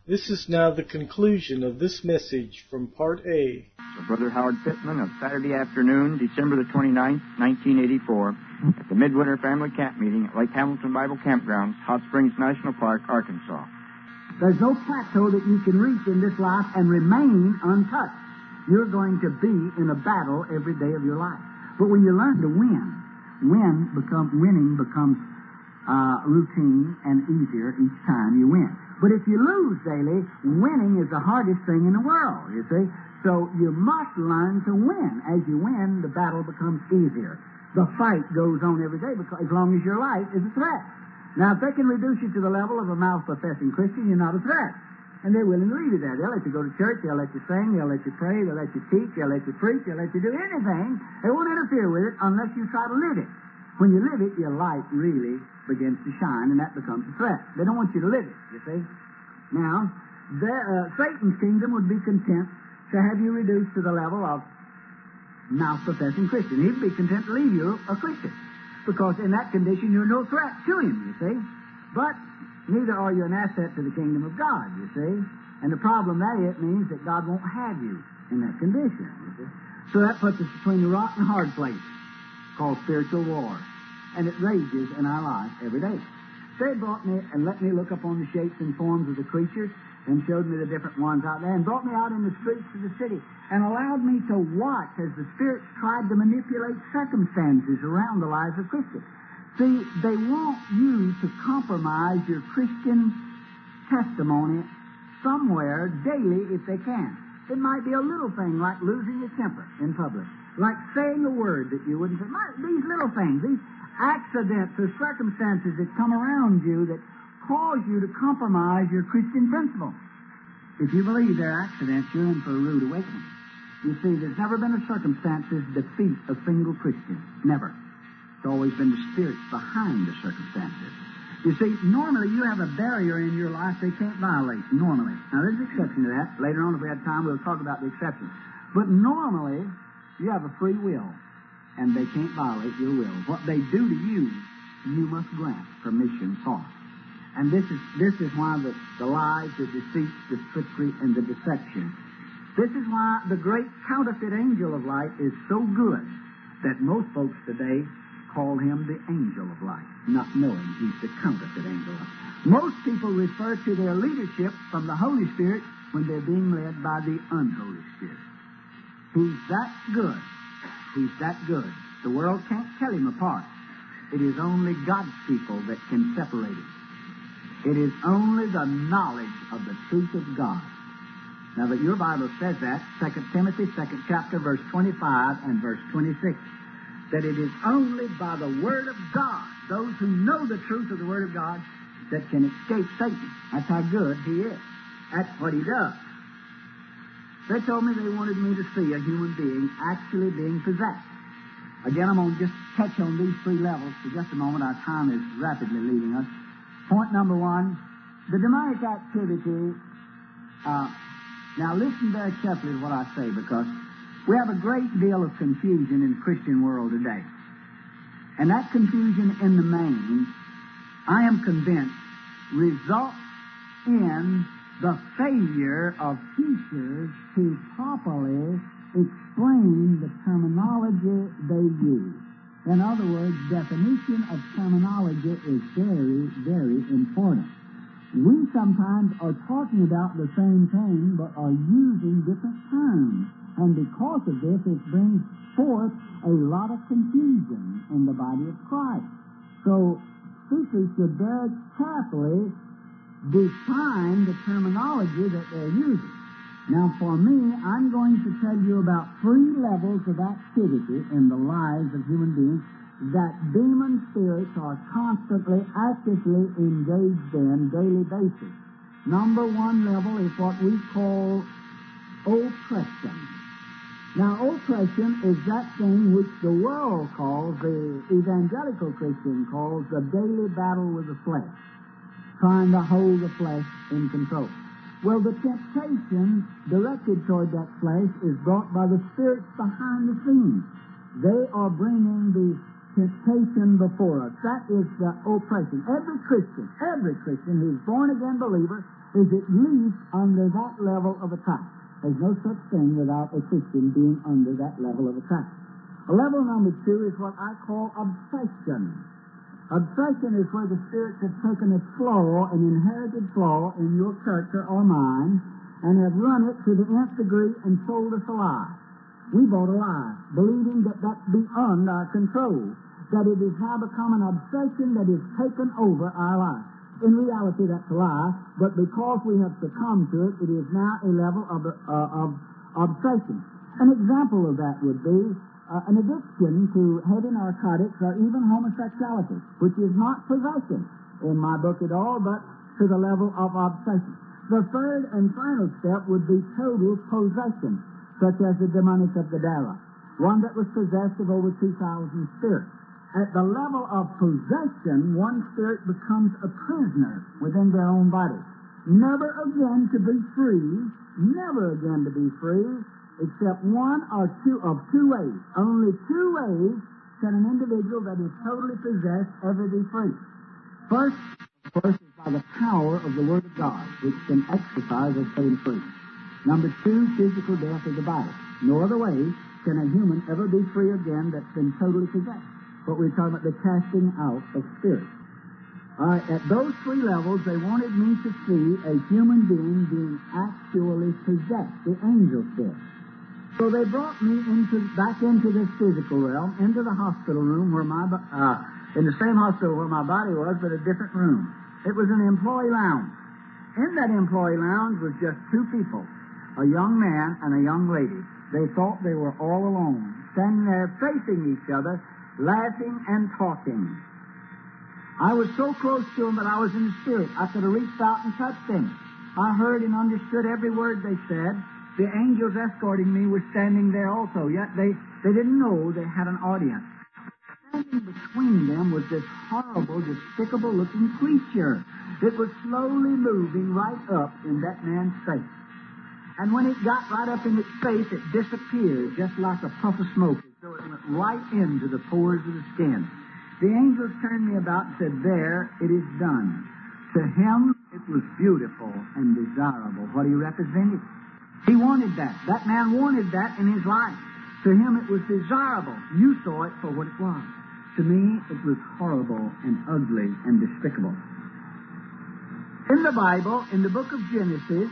This is now the conclusion of this message from Part A. So Brother Howard Pittman of Saturday afternoon, December the 29th, 1984, at the Midwinter Family Camp Meeting at Lake Hamilton Bible Campgrounds, Hot Springs National Park, Arkansas. There's no plateau that you can reach in this life and remain untouched. You're going to be in a battle every day of your life. But when you learn to winning becomes routine and easier each time you win. But if you lose daily, winning is the hardest thing in the world, you see. So you must learn to win. As you win, the battle becomes easier. The fight goes on every day because as long as your life is a threat. Now, if they can reduce you to the level of a mouth-professing Christian, you're not a threat. And they're willing to leave you there. They'll let you go to church, they'll let you sing, they'll let you pray, they'll let you teach, they'll let you preach, they'll let you do anything. They won't interfere with it unless you try to live it. When you live it, your light really begins to shine, and that becomes a threat. They don't want you to live it, you see. Now, Satan's kingdom would be content to have you reduced to the level of mouth-professing Christian. He'd be content to leave you a Christian, because in that condition you're no threat to him, you see. But neither are you an asset to the kingdom of God, you see. And the problem that it means that God won't have you in that condition, you see. So that puts us between the rock and hard place, called spiritual war. And it rages in our lives every day. They brought me and let me look upon the shapes and forms of the creatures and showed me the different ones out there and brought me out in the streets of the city and allowed me to watch as the spirits tried to manipulate circumstances around the lives of Christians. See, they want you to compromise your Christian testimony somewhere daily if they can. It might be a little thing like losing your temper in public, like saying a word that you wouldn't say. These little things, these accidents or circumstances that come around you that cause you to compromise your Christian principle. If you believe they're accidents, you're in for a rude awakening. You see, there's never been a circumstances defeat a single Christian. Never. It's always been the spirits behind the circumstances. You see, normally you have a barrier in your life they can't violate, normally. Now, there's an exception to that. Later on, if we had time, we'll talk about the exception. But normally, you have a free will, and they can't violate your will. What they do to you, you must grant permission for. And this is why the lies, the deceit, the trickery, and the deception. This is why the great counterfeit angel of light is so good that most folks today call him the angel of light, not knowing he's the counterfeit angel of light. Most people refer to their leadership from the Holy Spirit when they're being led by the unholy Spirit. He's that good. He's that good. The world can't tell him apart. It is only God's people that can separate him. It is only the knowledge of the truth of God. Now that your Bible says that, 2 Timothy, 2nd chapter, verse 25 and verse 26, that it is only by the Word of God, those who know the truth of the Word of God, that can escape Satan. That's how good he is. That's what he does. They told me they wanted me to see a human being actually being possessed. Again, I'm going to just touch on these three levels for just a moment. Our time is rapidly leaving us. Point number one, the demonic activity. Now listen very carefully to what I say, because we have a great deal of confusion in the Christian world today. And that confusion in the main, I am convinced, results in the failure of teachers to properly explain the terminology they use. In other words, definition of terminology is very, very important. We sometimes are talking about the same thing, but are using different terms. And because of this, it brings forth a lot of confusion in the body of Christ. So, speakers should very carefully define the terminology that they're using. Now, for me, I'm going to tell you about three levels of activity in the lives of human beings that demon spirits are constantly, actively engaged in daily basis. Number one level is what we call oppression. Now, oppression is that thing which the world calls, the evangelical Christian calls, the daily battle with the flesh, trying to hold the flesh in control. Well, the temptation directed toward that flesh is brought by the spirits behind the scenes. They are bringing the temptation before us. That is the oppression. Every Christian who's born again believer is at least under that level of attack. There's no such thing without a Christian being under that level of attack. Level number 2 is what I call obsession. Obsession is where the spirits have taken a flaw, an inherited flaw in your character or mine, and have run it to the nth degree and sold us a lie. We bought a lie, believing that that's beyond our control, that it has now become an obsession that has taken over our life. In reality, that's a lie, but because we have succumbed to it, it is now a level of obsession. An example of that would be an addiction to heavy narcotics or even homosexuality, which is not possession in my book at all, but to the level of obsession. The third and final step would be total possession, such as the demonic of Gadara, one that was possessed of over 2,000 spirits. At the level of possession, one spirit becomes a prisoner within their own body. Never again to be free, except one or two of two ways. Only two ways can an individual that is totally possessed ever be free. First, of course, is by the power of the Word of God, which can exercise or set him free. Number 2, physical death of the body. No other way can a human ever be free again that's been totally possessed. But we're talking about the casting out of spirits. All right, at those 3 levels, they wanted me to see a human being actually possessed, the angel spirit. So they brought me back into this physical realm, into the hospital room where in the same hospital where my body was, but a different room. It was an employee lounge. In that employee lounge was just 2 people, a young man and a young lady. They thought they were all alone, standing there facing each other, laughing and talking. I was so close to them that I was in the spirit. I could have reached out and touched them. I heard and understood every word they said. The angels escorting me were standing there also, yet they didn't know they had an audience. Standing between them was this horrible, despicable-looking creature. It was slowly moving right up in that man's face. And when it got right up in its face, it disappeared just like a puff of smoke, as though it went right into the pores of the skin. The angels turned me about and said, "There, it is done." To him, it was beautiful and desirable, what he represented. He wanted that. That man wanted that in his life. To him, it was desirable. You saw it for what it was. To me, it was horrible and ugly and despicable. In the Bible, in the book of Genesis,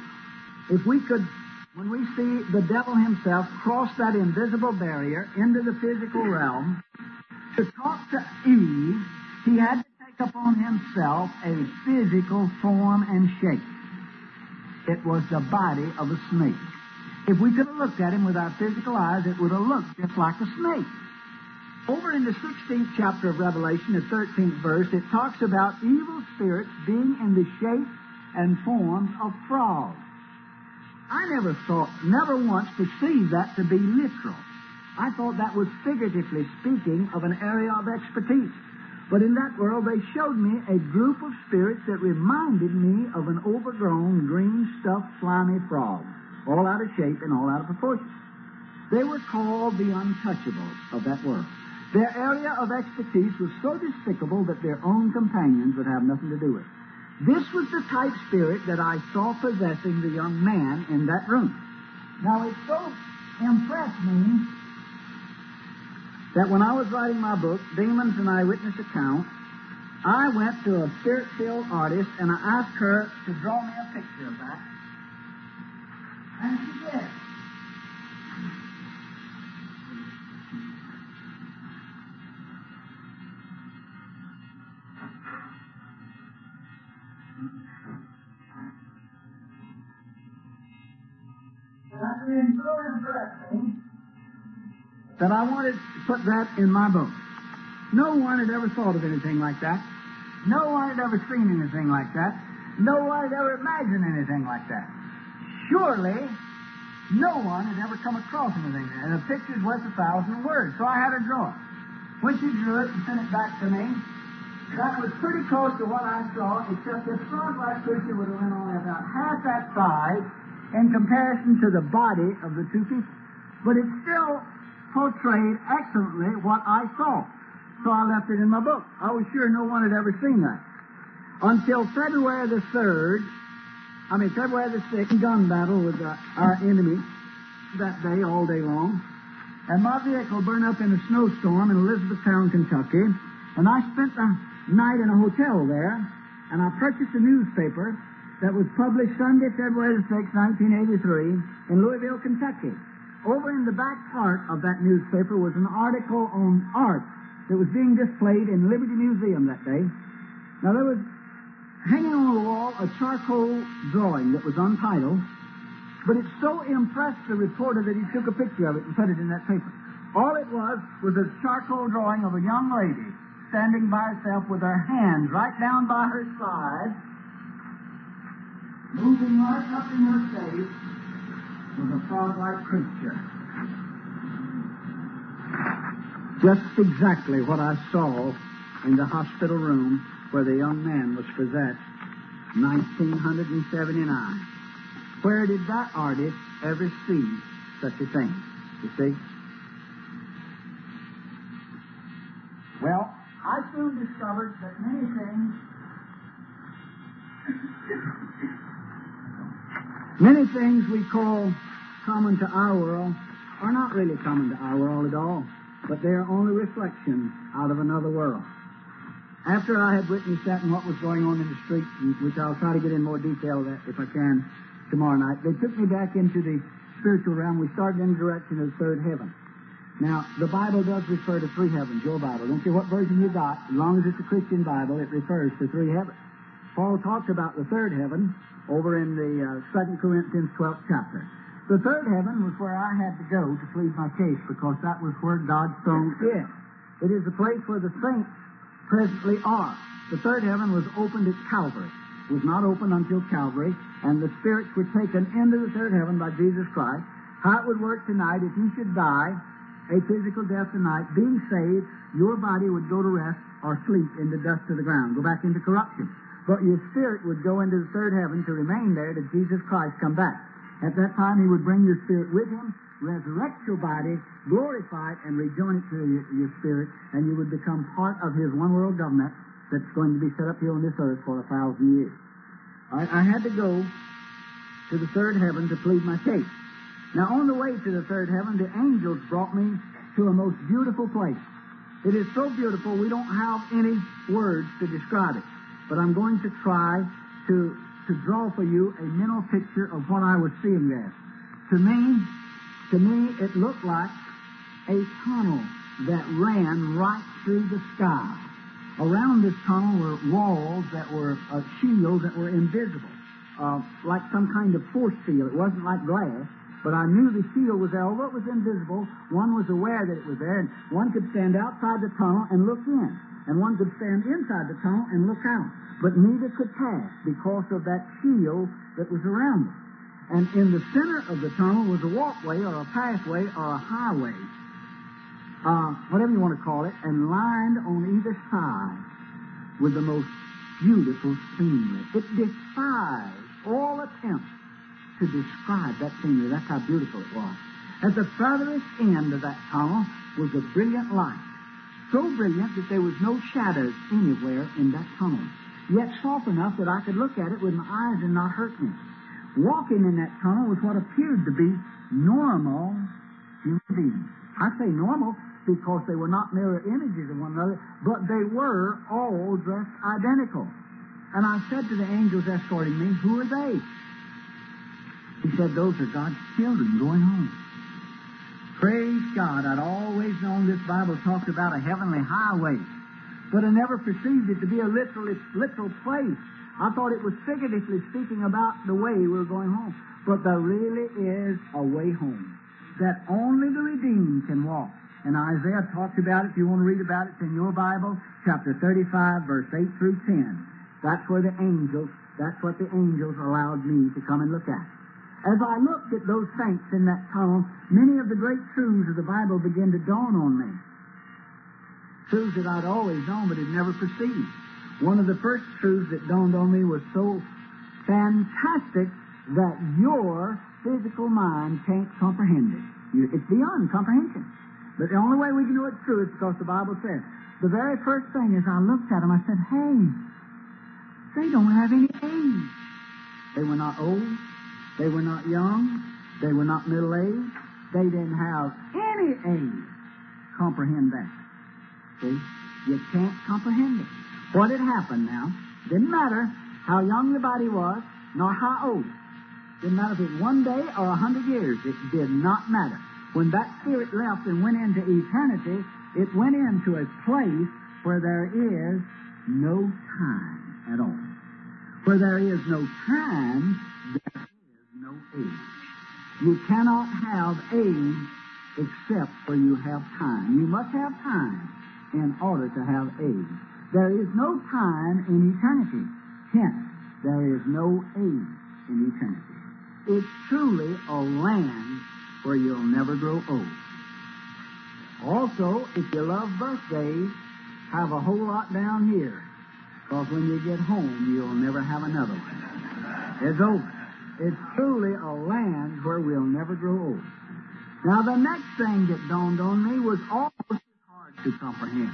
when we see the devil himself cross that invisible barrier into the physical realm, to talk to Eve, he had to take upon himself a physical form and shape. It was the body of a snake. If we could have looked at him with our physical eyes, it would have looked just like a snake. Over in the 16th chapter of Revelation, the 13th verse, it talks about evil spirits being in the shape and forms of frogs. I never once perceived that to be literal. I thought that was figuratively speaking of an area of expertise. But in that world, they showed me a group of spirits that reminded me of an overgrown, green-stuffed, slimy frog, all out of shape and all out of proportion. They were called the untouchables of that world. Their area of expertise was so despicable that their own companions would have nothing to do with it. This was the type spirit that I saw possessing the young man in that room. Now, it so impressed me that when I was writing my book, Demons and Eyewitness Account, I went to a spirit-filled artist and I asked her to draw me a picture of that. And she did. That was so impressive that I wanted to put that in my book. No one had ever thought of anything like that. No one had ever seen anything like that. No one had ever imagined anything like that. Surely, no one had ever come across anything like that. And a picture's worth 1,000 words, so I had her draw it. When she drew it and sent it back to me, that was pretty close to what I saw, except this frog-like creature would have been only about half that size in comparison to the body of the 2 people. But it still portrayed excellently what I saw. So I left it in my book. I was sure no one had ever seen that. Until February the 6th, gun battle with our enemy that day, all day long. And my vehicle burned up in a snowstorm in Elizabethtown, Kentucky. And I spent the night in a hotel there. And I purchased a newspaper that was published Sunday, February the 6th, 1983, in Louisville, Kentucky. Over in the back part of that newspaper was an article on art that was being displayed in Liberty Museum that day. Now, there was hanging on the wall a charcoal drawing that was untitled, but it so impressed the reporter that he took a picture of it and put it in that paper. All it was a charcoal drawing of a young lady standing by herself with her hands right down by her side, moving right up in her face with a frog-like creature. Just exactly what I saw in the hospital room where the young man was possessed, 1979. Where did that artist ever see such a thing? You see? Well, I soon discovered that many things we call common to our world are not really common to our world at all, but they are only reflections out of another world. After I had witnessed that and what was going on in the street, which I'll try to get in more detail of that if I can tomorrow night, they took me back into the spiritual realm. We started in the direction of the third heaven. Now, the Bible does refer to three heavens, your Bible. Don't care what version you got, as long as it's a Christian Bible, it refers to three heavens. Paul talks about the third heaven over in the 2 Corinthians 12th chapter. The third heaven was where I had to go to plead my case, because that was where God's throne is. It is the place where the saints presently are. The third heaven was opened at Calvary. It was not opened until Calvary, and the spirits were taken into the third heaven by Jesus Christ. How it would work tonight, if you should die a physical death tonight, being saved, your body would go to rest or sleep in the dust of the ground, go back into corruption. But your spirit would go into the third heaven to remain there till Jesus Christ come back. At that time, he would bring your spirit with him, resurrect your body, glorify it, and rejoin it to your spirit, and you would become part of his one world government that's going to be set up here on this earth for 1,000 years. I had to go to the third heaven to plead my case. Now, on the way to the third heaven, the angels brought me to a most beautiful place. It is so beautiful, we don't have any words to describe it. But I'm going to try to draw for you a mental picture of what I was seeing there. To me, it looked like a tunnel that ran right through the sky. Around this tunnel were walls that were shields that were invisible, like some kind of force field. It wasn't like glass. But I knew the shield was there. Although it was invisible, one was aware that it was there, and one could stand outside the tunnel and look in, and one could stand inside the tunnel and look out. But neither could pass because of that shield that was around it. And in the center of the tunnel was a walkway or a pathway or a highway, whatever you want to call it, and lined on either side with the most beautiful scenery. It defies all attempts to describe that scenery. That's how beautiful it was. At the furthest end of that tunnel was a brilliant light. So brilliant that there was no shadows anywhere in that tunnel. Yet soft enough that I could look at it with my eyes and not hurt me. Walking in that tunnel was what appeared to be normal human beings. I say normal because they were not mirror images of one another, but they were all dressed identical. And I said to the angels escorting me, "Who are they?" He said, "Those are God's children going home." Praise God. I'd always known this Bible talked about a heavenly highway, but I never perceived it to be a literal place. I thought it was figuratively speaking about the way we were going home. But there really is a way home that only the redeemed can walk. And Isaiah talks about it. If you want to read about it, it's in your Bible, chapter 35, verse 8 through 10. That's what the angels allowed me to come and look at. As I looked at those saints in that tunnel, many of the great truths of the Bible began to dawn on me. Truths that I'd always known but had never perceived. One of the first truths that dawned on me was so fantastic that your physical mind can't comprehend it. It's beyond comprehension. But the only way we can know it's true is because the Bible says, the very first thing as I looked at them, I said, hey, they don't have any age. They were not old. They were not young. They were not middle-aged. They didn't have any age. Comprehend that. See? You can't comprehend it. What had happened now, didn't matter how young the body was, nor how old. Didn't matter if it was 1 day or 100 years. It did not matter. When that spirit left and went into eternity, it went into a place where there is no time at all. Where there is no time, there is no age. You cannot have age except where you have time. You must have time in order to have age. There is no time in eternity. Hence, there is no age in eternity. It's truly a land where you'll never grow old. Also, if you love birthdays, have a whole lot down here. Because when you get home, you'll never have another one. It's over. It's truly a land where we'll never grow old. Now, the next thing that dawned on me was almost as hard to comprehend.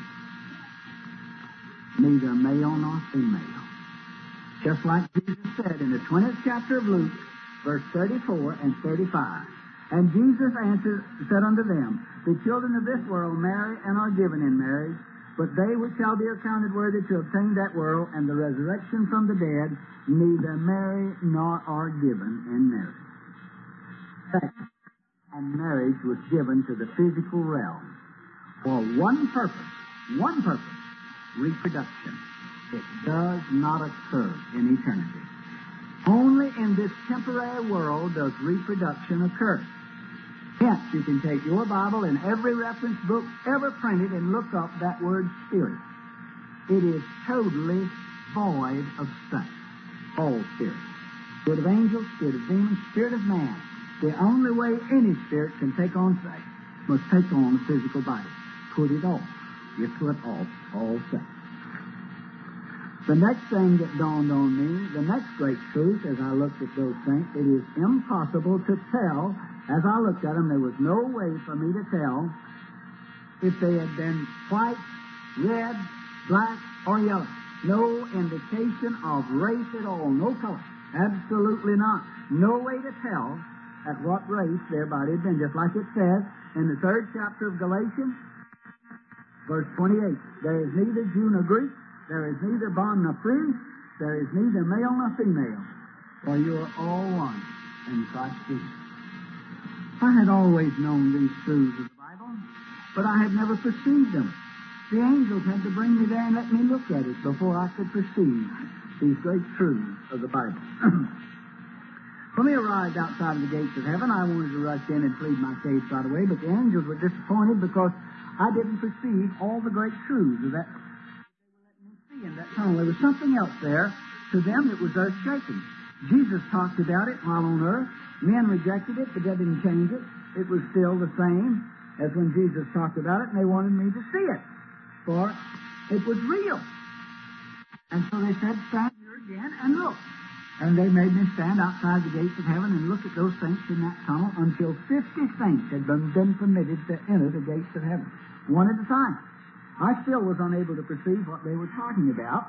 Neither male nor female. Just like Jesus said in the 20th chapter of Luke, verse 34 and 35. And Jesus answered, said unto them, the children of this world marry and are given in marriage, but they which shall be accounted worthy to obtain that world and the resurrection from the dead, neither marry nor are given in marriage. And marriage was given to the physical realm for one purpose, reproduction. It does not occur in eternity. Only in this temporary world does reproduction occur. Hence, you can take your Bible and every reference book ever printed and look up that word spirit. It is totally void of sex. All spirit. Spirit of angels, spirit of demons, spirit of man. The only way any spirit can take on sex must take on a physical body. Put it off. You put off all sex. The next thing that dawned on me, the next great truth as I looked at those things, it is impossible to tell. As I looked at them, there was no way for me to tell if they had been white, red, black, or yellow. No indication of race at all. No color. Absolutely not. No way to tell at what race their body had been. Just like it says in the 3rd chapter of Galatians, verse 28. There is neither Jew nor Greek. There is neither bond nor free. There is neither male nor female. For you are all one in Christ Jesus. I had always known these truths of the Bible, but I had never perceived them. The angels had to bring me there and let me look at it before I could perceive these great truths of the Bible. When we arrived outside of the gates of heaven, I wanted to rush in and plead my case right away, but the angels were disappointed because I didn't perceive all the great truths of that. They were letting me see in that tunnel. There was something else there. To them, it was earth-shaking. Jesus talked about it while on earth. Men rejected it, but they didn't change it. It was still the same as when Jesus talked about it, and they wanted me to see it, for it was real. And so they said, stand here again and look. And they made me stand outside the gates of heaven and look at those saints in that tunnel until 50 saints had been permitted to enter the gates of heaven, one at a time. I still was unable to perceive what they were talking about.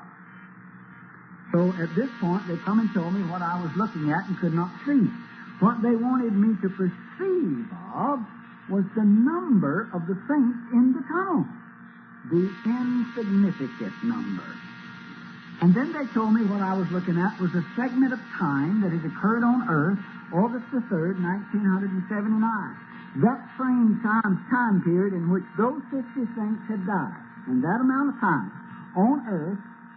So at this point, they come and told me what I was looking at and could not see. What they wanted me to perceive of was the number of the saints in the tunnel. The insignificant number. And then they told me what I was looking at was a segment of time that had occurred on earth, August the 3rd, 1979. That same time period in which those 50 saints had died. In that amount of time, on earth,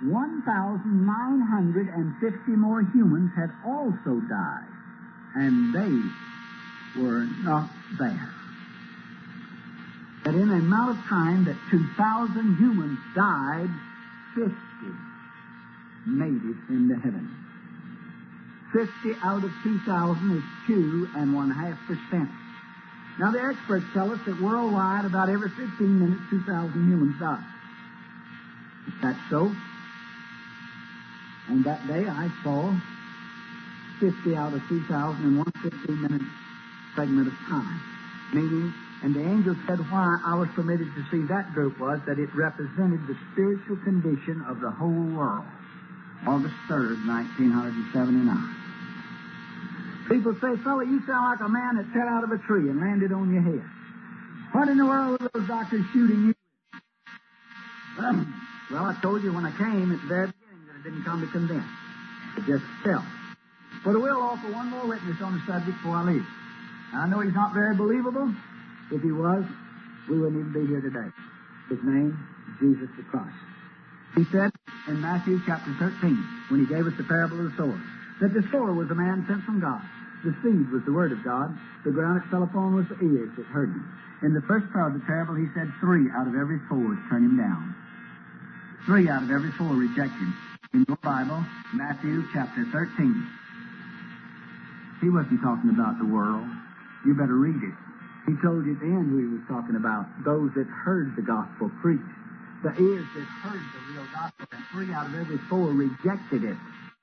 1,950 more humans had also died. And they were not there. That in an amount of time that 2,000 humans died, 50 made it into heaven. 50 out of 2,000 is 2.5%. Now the experts tell us that worldwide, about every 15 minutes, 2,000 humans die. Is that so? On that day, I saw 50 out of 2,000 in one 15-minute segment of time, meaning And the angel said why I was permitted to see that group was that it represented the spiritual condition of the whole world. August 3rd, 1979. People say, fella, you sound like a man that fell out of a tree and landed on your head. What in the world were those doctors shooting you with? Well, I told you when I came at the very beginning that it didn't come to convince. It just fell. But I will offer one more witness on the subject before I leave. Now, I know he's not very believable. If he was, we wouldn't even be here today. His name, Jesus the Christ. He said in Matthew chapter 13, when he gave us the parable of the sower, that the sower was a man sent from God. The seed was the word of God. The ground it fell upon was the ears that heard him. In the first part of the parable, he said 3 out of every 4 turn him down. 3 out of every 4 reject him. In your Bible, Matthew chapter 13. He wasn't talking about the world. You better read it. He told you at the end who he was talking about. Those that heard the gospel preached. The ears that heard the real gospel, and 3 out of every 4 rejected it.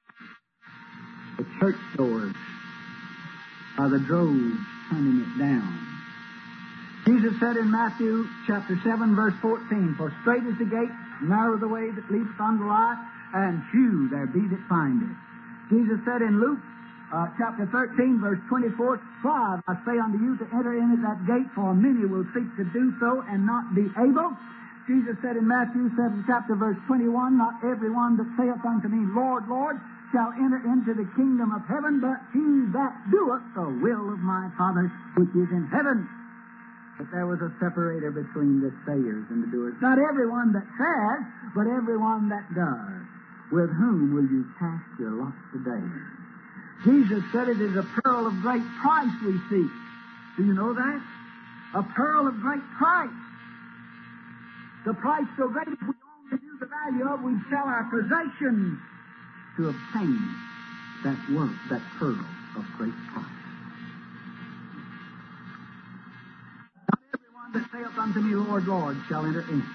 The church doors are the droves turning it down. Jesus said in Matthew chapter 7, verse 14, for straight is the gate, narrow the way that leads unto life, and few there be that find it. Jesus said in Luke chapter 13, verse 24, strive, I say unto you, to enter in at that gate, for many will seek to do so and not be able. Jesus said in Matthew 7, chapter verse 21, not every one that saith unto me, Lord, Lord, shall enter into the kingdom of heaven, but he that doeth the will of my Father which is in heaven. But there was a separator between the sayers and the doers. Not everyone that says, but everyone that does. With whom will you cast your lot today? Jesus said it is a pearl of great price we seek. Do you know that? A pearl of great price. The price so great if we only knew the value of, we'd sell our possessions to obtain that worth, that pearl of great price. Not everyone that saith unto me, Lord, Lord, shall enter in.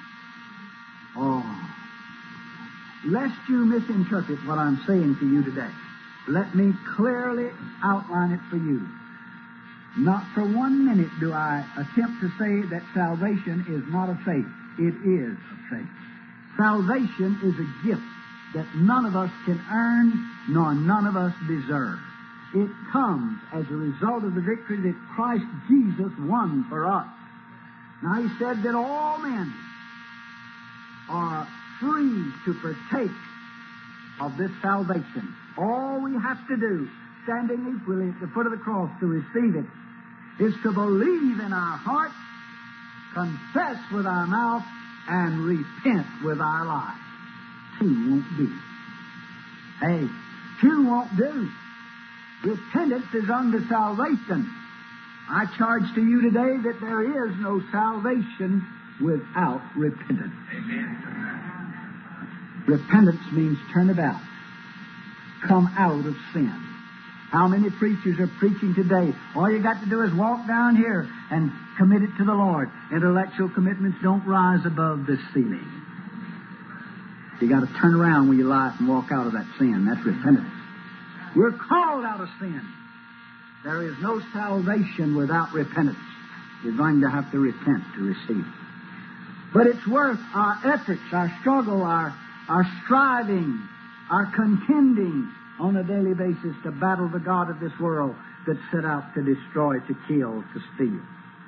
Oh, lest you misinterpret what I'm saying to you today, let me clearly outline it for you. Not for 1 minute do I attempt to say that salvation is not of faith. It is of faith. Salvation is a gift that none of us can earn, nor none of us deserve. It comes as a result of the victory that Christ Jesus won for us. Now, he said that all men are free to partake of this salvation. All we have to do, standing equally at the foot of the cross to receive it, is to believe in our heart, confess with our mouth, and repent with our life. 2 won't do. Hey, 2 won't do. Repentance is unto salvation. I charge to you today that there is no salvation without repentance. Amen. Repentance means turn about. Come out of sin. How many preachers are preaching today? All you got to do is walk down here and commit it to the Lord. Intellectual commitments don't rise above this ceiling. You got to turn around with your life and walk out of that sin. That's repentance. We're called out of sin. There is no salvation without repentance. You're going to have to repent to receive it. But it's worth our efforts, our struggle, our striving, our contending on a daily basis to battle the god of this world that set out to destroy, to kill, to steal.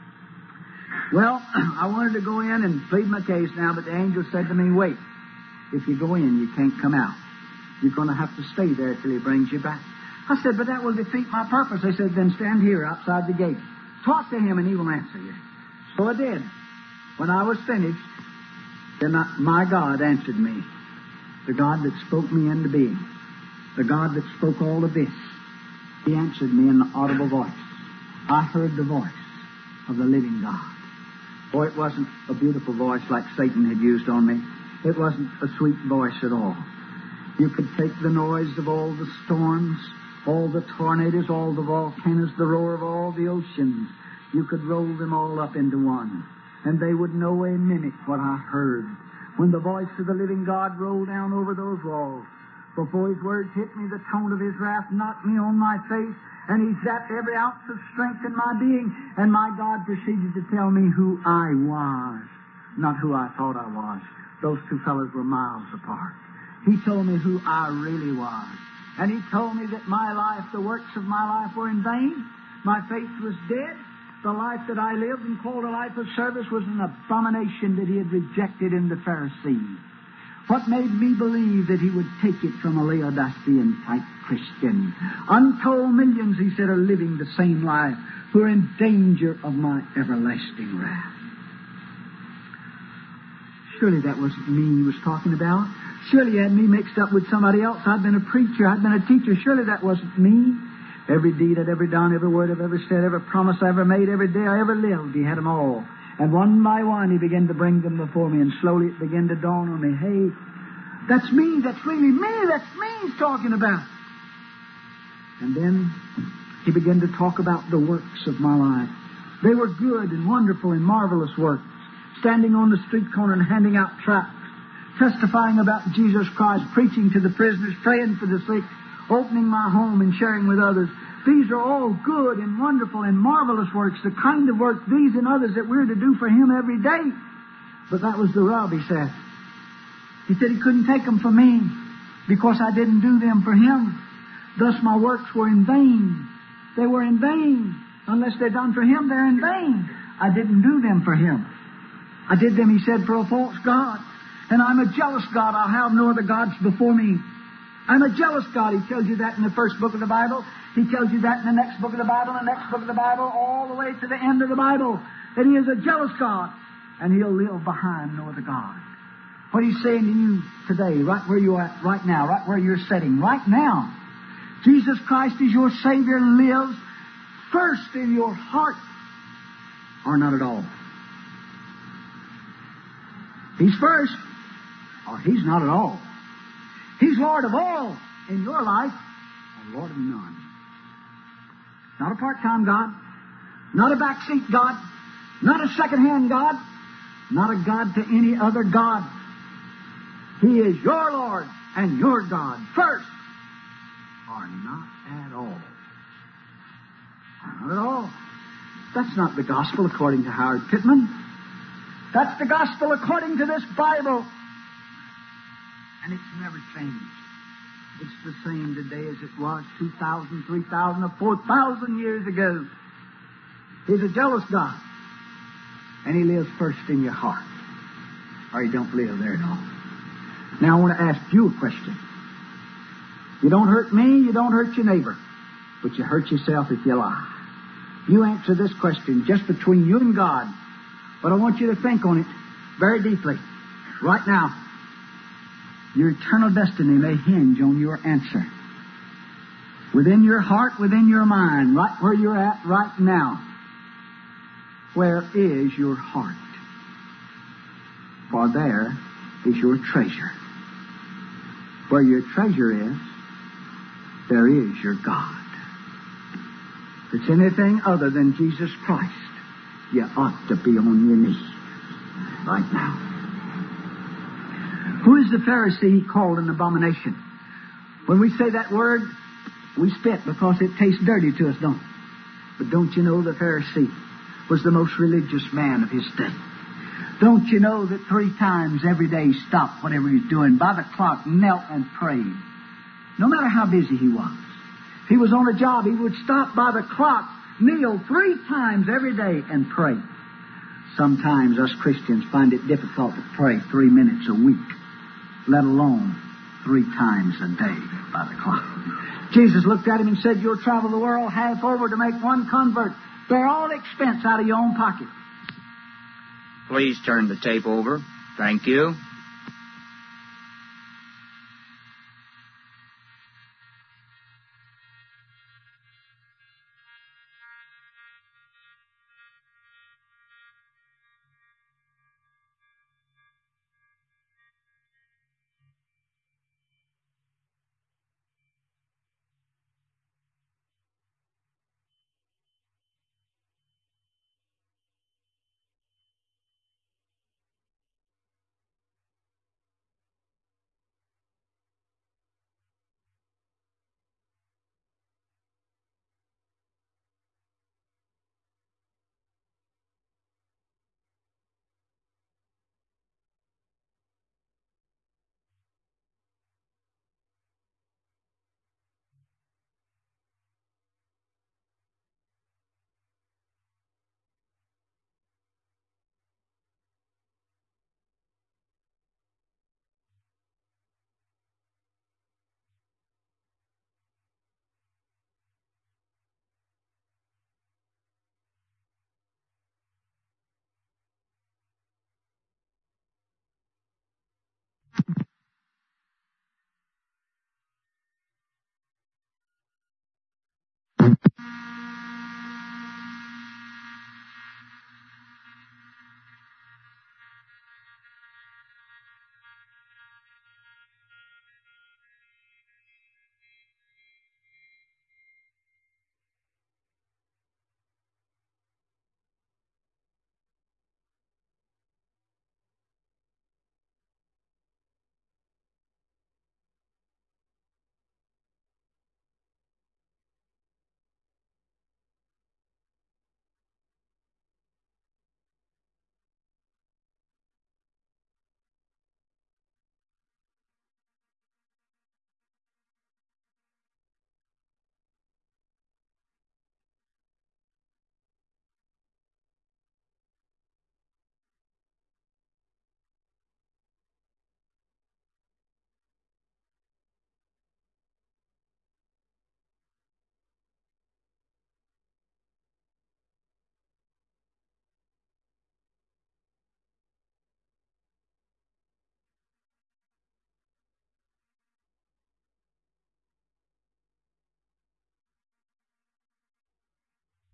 Well, I wanted to go in and plead my case now, but the angel said to me, wait. If you go in, you can't come out. You're going to have to stay there till he brings you back. I said, but that will defeat my purpose. They said, then stand here outside the gate. Talk to him and he will answer you. So I did. When I was finished, then my God answered me. The God that spoke me into being. The God that spoke all of this. He answered me in an audible voice. I heard the voice of the living God. Boy, it wasn't a beautiful voice like Satan had used on me. It wasn't a sweet voice at all. You could take the noise of all the storms, all the tornadoes, all the volcanoes, the roar of all the oceans. You could roll them all up into one, and they would no way mimic what I heard when the voice of the living God rolled down over those walls. Before his words hit me, the tone of his wrath knocked me on my face, And He zapped every ounce of strength in my being. And my God proceeded to tell me who I was, not who I thought I was. Those two fellows were miles apart. He told me who I really was. And He told me that my life, the works of my life were in vain. My faith was dead. The life that I lived and called a life of service was an abomination that He had rejected in the Pharisees. What made me believe that He would take it from a Laodicean-type Christian? Untold millions, He said, are living the same life, who are in danger of my everlasting wrath. Surely that wasn't me He was talking about. Surely He had me mixed up with somebody else. I'd been a preacher. I'd been a teacher. Surely that wasn't me. Every deed I'd ever done, every word I've ever said, every promise I ever made, every day I ever lived, He had them all. And one by one He began to bring them before me, and slowly it began to dawn on me, hey, that's me. That's really me. That's me He's talking about. And then He began to talk about the works of my life. They were good and wonderful and marvelous works. Standing on the street corner and handing out tracts, testifying about Jesus Christ, preaching to the prisoners, praying for the sick, opening my home and sharing with others. These are all good and wonderful and marvelous works, the kind of work these and others that we're to do for Him every day. But that was the rub, He said. He said He couldn't take them from me because I didn't do them for Him. Thus my works were in vain. They were in vain. Unless they're done for Him, they're in vain. I didn't do them for Him. I did them, He said, for a false God. And I'm a jealous God. I'll have no other gods before me. I'm a jealous God. He tells you that in the first book of the Bible. He tells you that in the next book of the Bible, and the next book of the Bible, all the way to the end of the Bible. That He is a jealous God. And He'll live behind no other God. What He's saying to you today, right where you're at, right now, right where you're sitting, right now. Jesus Christ is your Savior, lives first in your heart, or not at all. He's first, or He's not at all. He's Lord of all in your life, or Lord of none. Not a part-time God, not a backseat God, not a second-hand God, not a God to any other God. He is your Lord and your God first, or not at all. Not at all. That's not the gospel according to Howard Pittman. That's the gospel according to this Bible. And it's never changed. It's the same today as it was 2,000, 3,000, or 4,000 years ago. He's a jealous God. And He lives first in your heart. Or He don't live there at all. Now I want to ask you a question. You don't hurt me, you don't hurt your neighbor. But you hurt yourself if you lie. You answer this question just between you and God. But I want you to think on it very deeply. Right now. Your eternal destiny may hinge on your answer. Within your heart, within your mind, right where you're at right now. Where is your heart? For there is your treasure. Where your treasure is, there is your God. If it's anything other than Jesus Christ, you ought to be on your knees right now. Who is the Pharisee He called an abomination? When we say that word, we spit because it tastes dirty to us, don't it? But don't you know the Pharisee was the most religious man of his day? Don't you know that 3 times every day he stopped whatever he was doing, by the clock, knelt and prayed? No matter how busy he was. If he was on a job, he would stop by the clock, kneel 3 times every day and pray. Sometimes us Christians find it difficult to pray 3 minutes a week, let alone 3 times a day by the clock. Jesus looked at him and said, you'll travel the world half over to make one convert. Bear all expense out of your own pocket. Please turn the tape over. Thank you.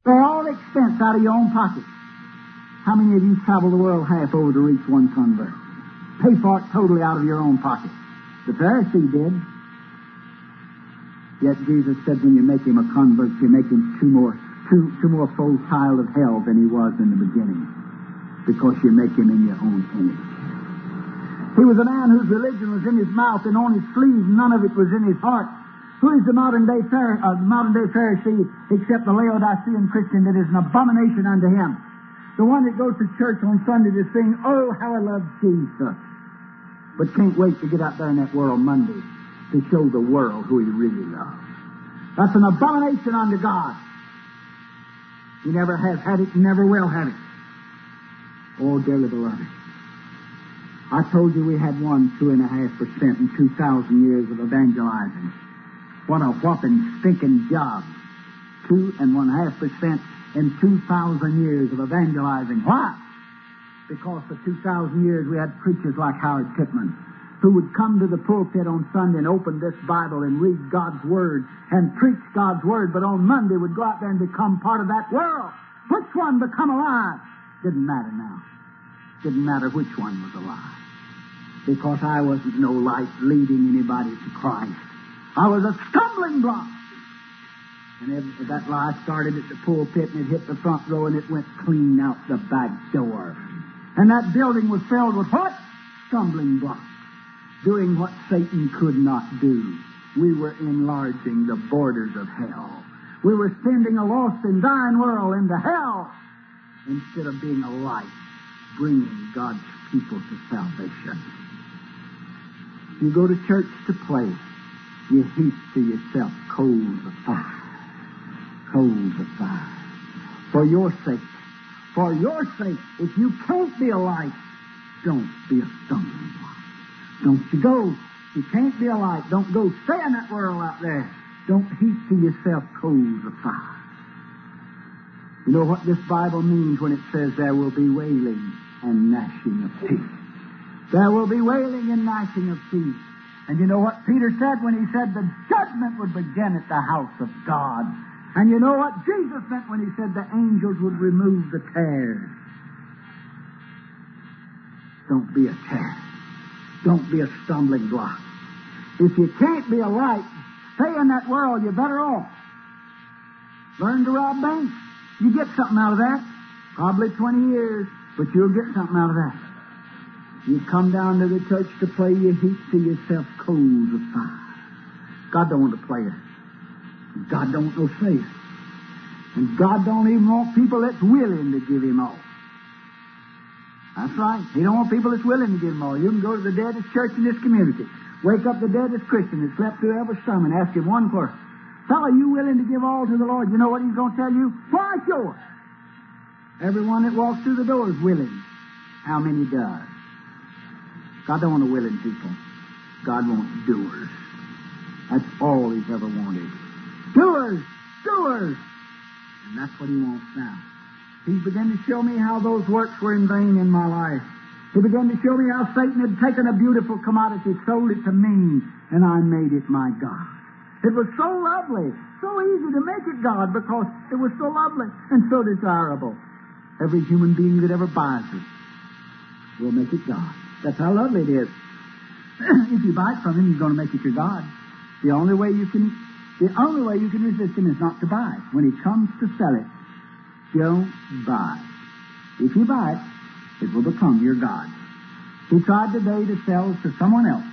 Pay all expense out of your own pocket. How many of you travel the world half over to reach one convert? Pay for it totally out of your own pocket. The Pharisee did. Yet Jesus said when you make him a convert, you make him two more full child of hell than he was in the beginning, because you make him in your own image. He was a man whose religion was in his mouth and on his sleeve. None of it was in his heart. Who is the modern day Pharisee except the Laodicean Christian that is an abomination unto him? The one that goes to church on Sunday to sing, "Oh, how I love Jesus," but can't wait to get out there in that world Monday to show the world who he really loves. That's an abomination unto God. He never has had it and never will have it. Oh, dearly beloved, I told you we had 2.5% in 2,000 years of evangelizing. What a whopping, stinking job. 2.5% in 2,000 years of evangelizing. Why? Because for 2,000 years we had preachers like Howard Tippmann, who would come to the pulpit on Sunday and open this Bible and read God's Word and preach God's Word, but on Monday would go out there and become part of that world. Which one become alive? Didn't matter now. Didn't matter which one was alive. Because I wasn't no light leading anybody to Christ. I was a stumbling block. And that lie started at the pulpit and it hit the front row and it went clean out the back door. And that building was filled with what? Stumbling blocks. Doing what Satan could not do. We were enlarging the borders of hell. We were sending a lost and dying world into hell instead of being a light, bringing God's people to salvation. You go to church to play. You heap to yourself coals of fire. Coals of fire. For your sake. For your sake. If you can't be a light, don't be a stumbling block. Don't you go. You can't be a light. Don't go. Stay in that world out there. Don't heap to yourself coals of fire. You know what this Bible means when it says there will be wailing and gnashing of teeth. There will be wailing and gnashing of teeth. And you know what Peter said when he said the judgment would begin at the house of God. And you know what Jesus meant when he said the angels would remove the tares. Don't be a tare. Don't be a stumbling block. If you can't be a light, stay in that world, you're better off. Learn to rob banks. You get something out of that. Probably 20 years, but you'll get something out of that. You come down to the church to play, you heap to yourself coals of fire. God don't want to play it. God don't want no faith. And God don't even want people that's willing to give Him all. That's right. He don't want people that's willing to give Him all. You can go to the deadest church in this community. Wake up the deadest Christian that slept through every sermon. Ask him one question. Fellow, you willing to give all to the Lord? You know what He's going to tell you? Why, sure. Everyone that walks through the door is willing. How many does? God don't want a willing people. God wants doers. That's all He's ever wanted. Doers! Doers! And that's what He wants now. He began to show me how those works were in vain in my life. He began to show me how Satan had taken a beautiful commodity, sold it to me, and I made it my God. It was so lovely, so easy to make it God because it was so lovely and so desirable. Every human being that ever buys it will make it God. That's how lovely it is. If you buy it from Him, He's going to make it your God. The only way you can resist Him is not to buy it. When He comes to sell it, don't buy it. If you buy it, it will become your God. He tried today to sell to someone else.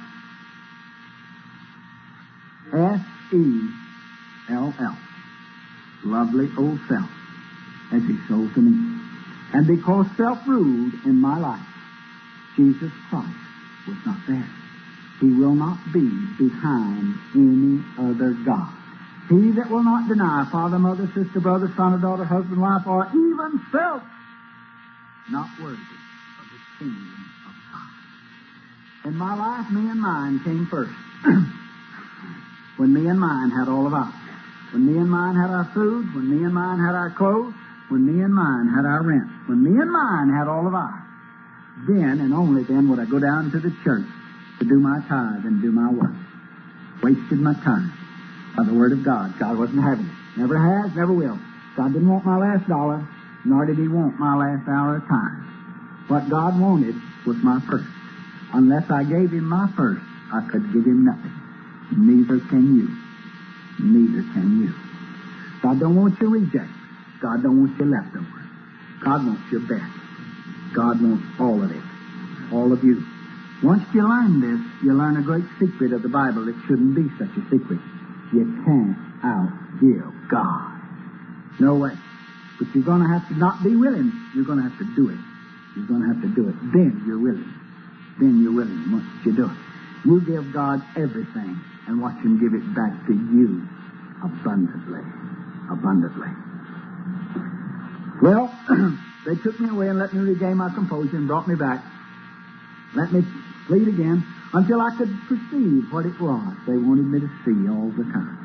S-E-L-L. Lovely old self, as he sold to me. And because self ruled in my life, Jesus Christ was not there. He will not be behind any other God. He that will not deny father, mother, sister, brother, son or daughter, husband, wife, or even self, not worthy of the kingdom of God. In my life, me and mine came first. When me and mine had all of ours. When me and mine had our food, when me and mine had our clothes, when me and mine had our rent, when me and mine had all of ours, then and only then would I go down to the church to do my tithe and do my work. Wasted my time by the Word of God. God wasn't having it. Never has, never will. God didn't want my last dollar, nor did He want my last hour of time. What God wanted was my first. Unless I gave Him my first, I could give Him nothing. Neither can you. Neither can you. God don't want your rejects. God don't want your leftovers. God wants your best. God wants all of it. All of you. Once you learn this, you learn a great secret of the Bible. It shouldn't be such a secret. You can't outgive God. No way. But you're going to have to not be willing. You're going to have to do it. You're going to have to do it. Then you're willing. Then you're willing once you do it. You give God everything and watch Him give it back to you abundantly. Abundantly. Well, they took me away and let me regain my composure and brought me back. Let me plead again until I could perceive what it was they wanted me to see all the time.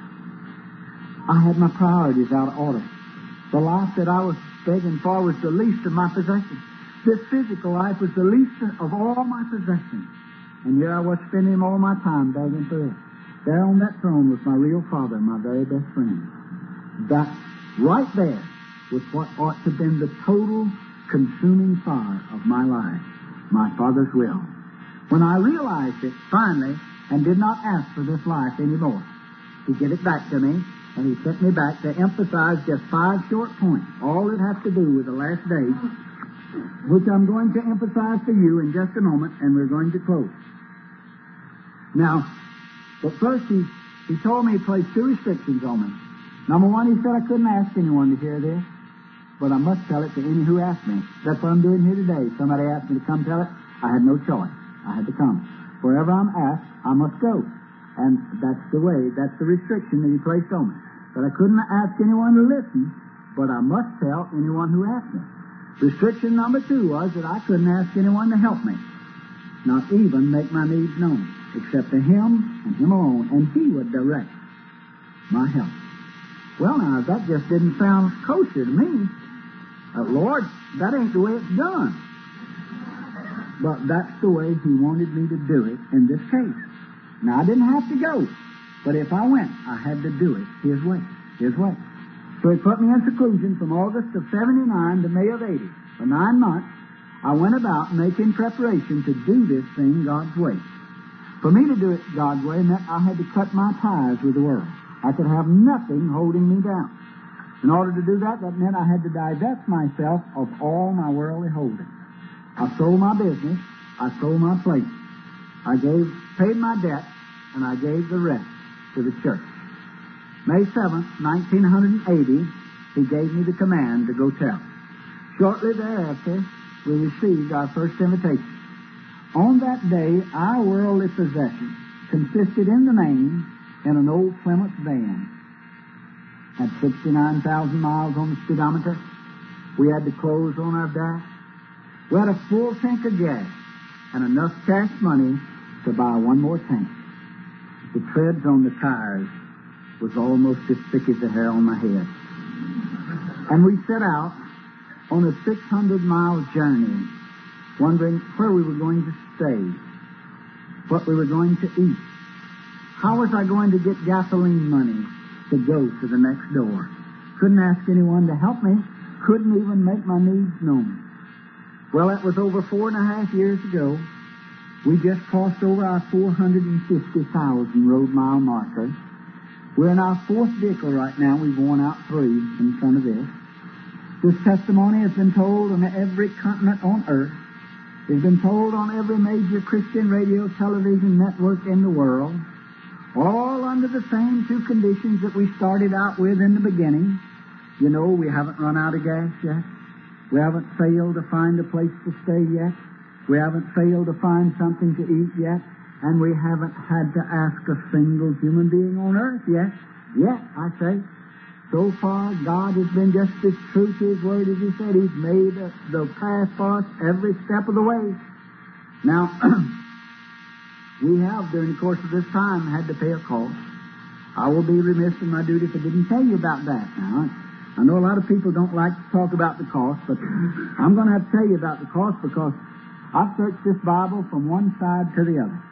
I had my priorities out of order. The life that I was begging for was the least of my possessions. This physical life was the least of all my possessions. And here I was spending all my time begging for it. There on that throne was my real Father, my very best friend. That right there was what ought to have been the total consuming fire of my life, my Father's will. When I realized it finally and did not ask for this life anymore, He gave it back to me, and He sent me back to emphasize just 5 short points. All it has to do with the last days, which I'm going to emphasize to you in just a moment, and we're going to close. Now, but first He told me He placed 2 restrictions on me. Number 1, He said I couldn't ask anyone to hear this, but I must tell it to any who asked me. That's what I'm doing here today. Somebody asked me to come tell it. I had no choice. I had to come. Wherever I'm asked, I must go. And that's the way, that's the restriction that He placed on me. But I couldn't ask anyone to listen, but I must tell anyone who asked me. Restriction number 2 was that I couldn't ask anyone to help me, not even make my needs known, except to Him and Him alone, and He would direct my help. Well, now, that just didn't sound kosher to me. Lord, that ain't the way it's done. But that's the way He wanted me to do it in this case. Now, I didn't have to go, but if I went, I had to do it His way. His way. So He put me in seclusion from August of 79 to May of 80. For 9 months, I went about making preparation to do this thing God's way. For me to do it God's way meant I had to cut my ties with the world. I could have nothing holding me down. In order to do that, that meant I had to divest myself of all my worldly holdings. I sold my business. I sold my place. I paid my debt, and I gave the rest to the church. May 7th, 1980, He gave me the command to go tell. Shortly thereafter, we received our first invitation. On that day, our worldly possessions consisted in the main in an old Plymouth van. Had 69,000 miles on the speedometer. We had the clothes on our back. We had a full tank of gas and enough cash money to buy 1 more tank. The treads on the tires was almost as thick as the hair on my head. And we set out on a 600-mile journey, wondering where we were going to stay, what we were going to eat. How was I going to get gasoline money to go to the next door? Couldn't ask anyone to help me. Couldn't even make my needs known. Well, that was over 4.5 years ago. We just crossed over our 450,000 road mile marker. We're in our 4th vehicle right now. We've worn out 3 in front of this. This testimony has been told on every continent on earth. It's been told on every major Christian radio, television network in the world. All under the same 2 conditions that we started out with in the beginning. You know, we haven't run out of gas yet. We haven't failed to find a place to stay yet. We haven't failed to find something to eat yet. And we haven't had to ask a single human being on earth yet. Yet, I say. So far, God has been just as true to His word as He said. He's made the path for us every step of the way. Now, we have, during the course of this time, had to pay a cost. I will be remiss in my duty if I didn't tell you about that. Now, I know a lot of people don't like to talk about the cost, but I'm going to have to tell you about the cost because I've searched this Bible from one side to the other.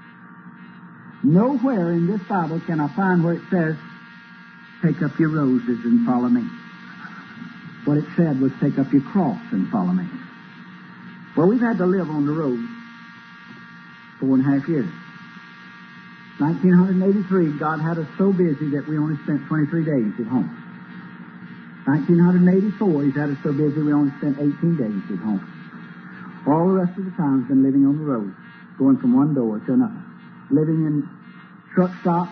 Nowhere in this Bible can I find where it says, take up your roses and follow me. What it said was, take up your cross and follow me. Well, we've had to live on the road 4.5 years. 1983, God had us so busy that we only spent 23 days at home. 1984, He's had us so busy we only spent 18 days at home. All the rest of the time has been living on the road, going from one door to another, living in truck stops,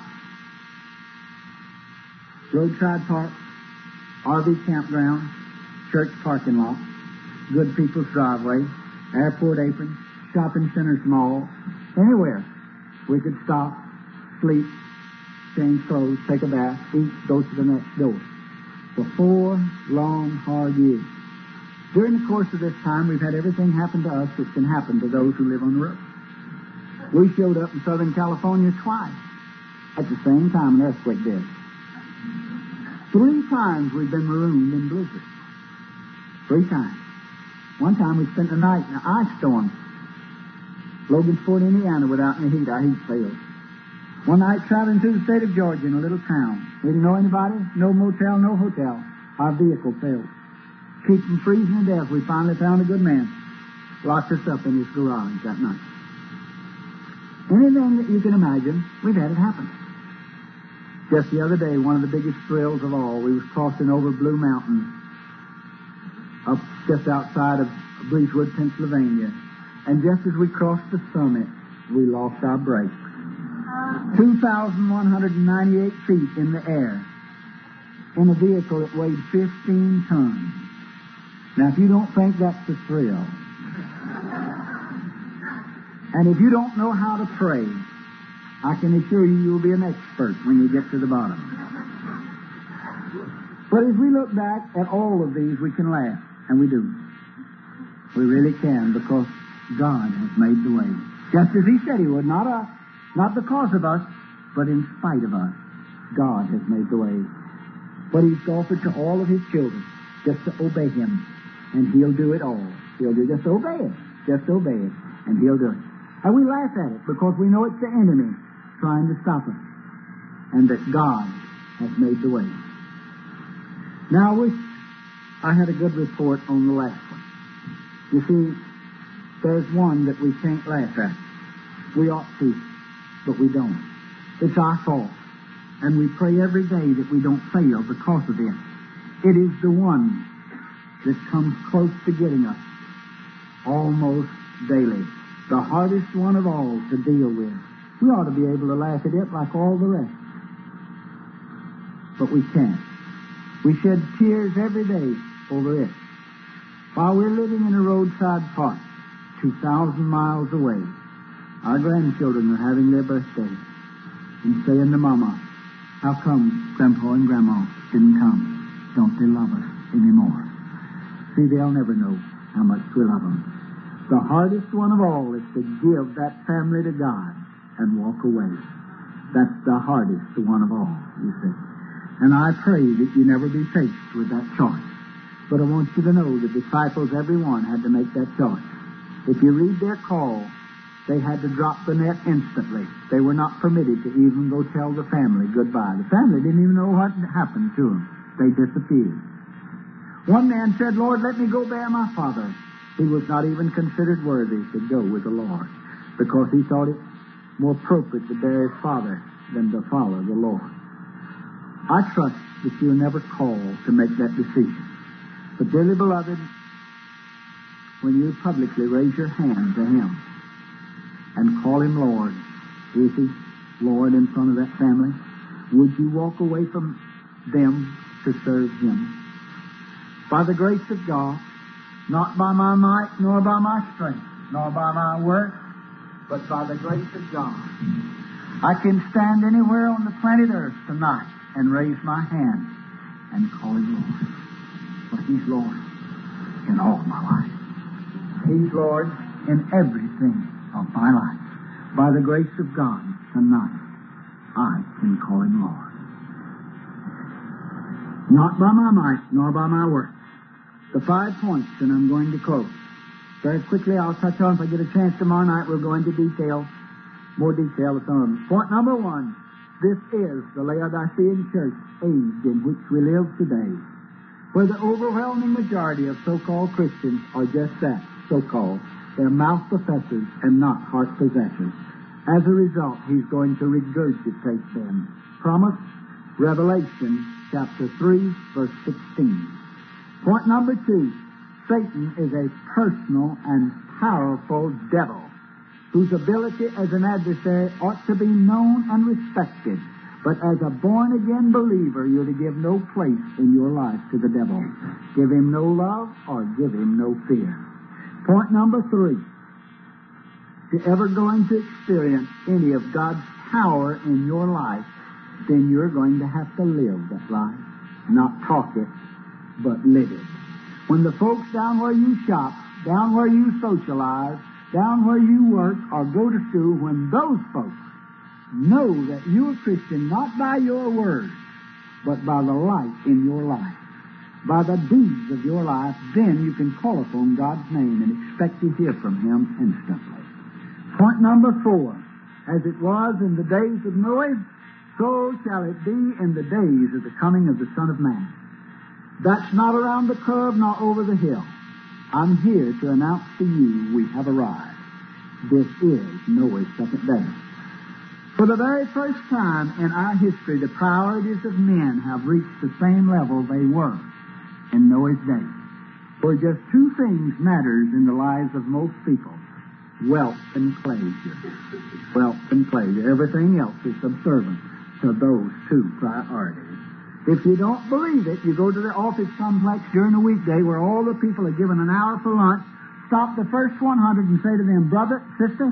roadside parks, RV campgrounds, church parking lots, good people's driveway, airport aprons, shopping centers, malls, anywhere we could stop, sleep, change clothes, take a bath, eat, go to the next door. For 4 long, hard years. During the course of this time, we've had everything happen to us that can happen to those who live on the road. We showed up in Southern California twice at the same time an earthquake did. 3 times we've been marooned in blizzards. 3 times. One time we spent the night in an ice storm. Logansport, Indiana, without any heat. Our heat failed. One night traveling through the state of Georgia in a little town. We didn't know anybody, no motel, no hotel. Our vehicle failed. Keep from freezing to death, we finally found a good man. Locked us up in his garage that night. Anything that you can imagine, we've had it happen. Just the other day, one of the biggest thrills of all, we was crossing over Blue Mountain, up just outside of Bridgewood, Pennsylvania. And just as we crossed the summit, we lost our brakes. 2,198 feet in the air in a vehicle that weighed 15 tons. Now, if you don't think that's a thrill, and if you don't know how to pray, I can assure you you'll be an expert when you get to the bottom. But as we look back at all of these, we can laugh, and we do. We really can, because God has made the way. Just as He said He would, not us. Not because of us, but in spite of us. God has made the way. But He's offered to all of His children just to obey Him, and He'll do it all. He'll do just obey it. Just obey it, and He'll do it. And we laugh at it because we know it's the enemy trying to stop us, and that God has made the way. Now, I wish I had a good report on the last one. You see, there's one that we can't laugh at. We ought to, but we don't. It's our fault. And we pray every day that we don't fail because of it. It is the one that comes close to getting us almost daily. The hardest one of all to deal with. We ought to be able to laugh at it like all the rest. But we can't. We shed tears every day over it. While we're living in a roadside park 2,000 miles away, our grandchildren are having their birthday and saying to Mama, how come Grandpa and Grandma didn't come? Don't they love us anymore? See, they'll never know how much we love them. The hardest one of all is to give that family to God and walk away. That's the hardest one of all, you see. And I pray that you never be faced with that choice. But I want you to know the disciples, every one, had to make that choice. If you read their call, they had to drop the net instantly. They were not permitted to even go tell the family goodbye. The family didn't even know what happened to them. They disappeared. One man said, Lord, let me go bear my father. He was not even considered worthy to go with the Lord because he thought it more appropriate to bear his father than to follow the Lord. I trust that you'll never call to make that decision. But, dearly beloved, when you publicly raise your hand to Him and call Him Lord, is He Lord in front of that family? Would you walk away from them to serve Him? By the grace of God, not by my might, nor by my strength, nor by my work, but by the grace of God, I can stand anywhere on the planet Earth tonight and raise my hand and call Him Lord. But He's Lord in all my life. He's Lord in everything of my life. By the grace of God, tonight, I can call Him Lord. Not by my might, nor by my work. The 5 points, and I'm going to close. Very quickly, I'll touch on, if I get a chance tomorrow night, we'll go into detail, more detail of some of them. Point number 1, this is the Laodicean church age in which we live today. where the overwhelming majority of so-called Christians are just that, so-called. They're mouth professors and not heart possessors. As a result, he's going to regurgitate them. Promise, Revelation chapter 3, verse 16. Point number 2, Satan is a personal and powerful devil whose ability as an adversary ought to be known and respected. But as a born-again believer, you're to give no place in your life to the devil. Give him no love or give him no fear. Point number 3. If you're ever going to experience any of God's power in your life, then you're going to have to live that life. Not talk it, but live it. When the folks down where you shop, down where you socialize, down where you work or go to school, when those folks know that you're a Christian not by your words, but by the light in your life, by the deeds of your life, then you can call upon God's name and expect to hear from Him instantly. Point number 4. As it was in the days of Noah, so shall it be in the days of the coming of the Son of Man. That's not around the curve, nor over the hill. I'm here to announce to you we have arrived. This is Noah's second day. For the very first time in our history, the priorities of men have reached the same level they were in Noah's day. For just two things matters in the lives of most people: wealth and pleasure. Wealth and pleasure. Everything else is subservient to those two priorities. If you don't believe it, you go to the office complex during the weekday where all the people are given an hour for lunch, stop the first 100 and say to them, brother, sister,